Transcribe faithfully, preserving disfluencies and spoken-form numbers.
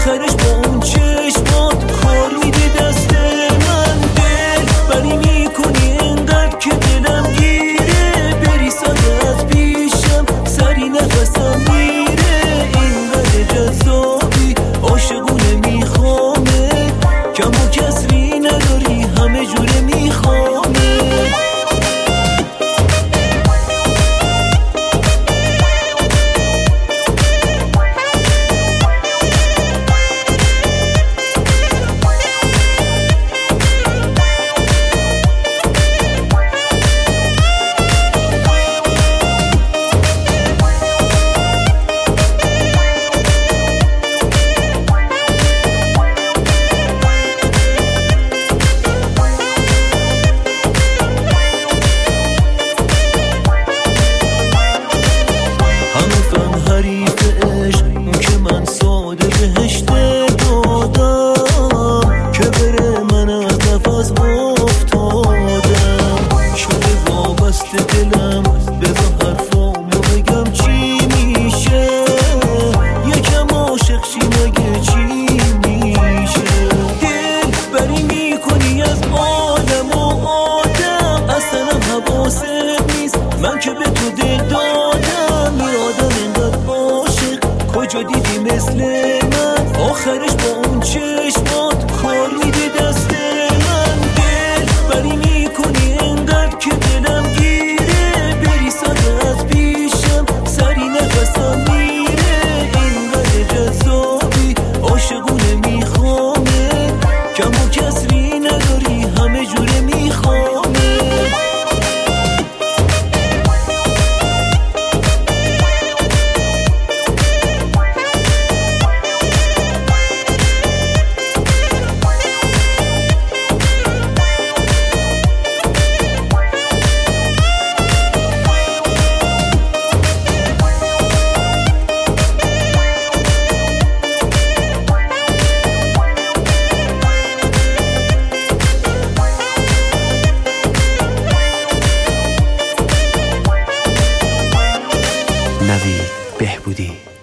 آخرش با اون چشمات کار میده دست من. دل بری میکنی انقدر که دلم گیره، بری ساده از پیشم سری نفسم میره. اینقدر جذابی عاشقونه میخوامه، کم و کسری نداری همه جوره میخوامه. دلم بذار حرفامو بگم چی میشه، یکم عاشق شی مگه چی میشه. دل بری میکنی از آدم و آدم، اصلا حواست نیست من که به تو دل دادم. این آدم اینقدر عاشق کجا دیدی مثل من، آخرش با اون چشمات کار میده دست من. دل بری میکنی انقدر که دلم گیره، بری ساده از پیشم سری نفسم میره. اینقدر جذابی عاشقونه میخوامه، کم و کسری نداری همه جوره میخوامه. نوید بهبودی.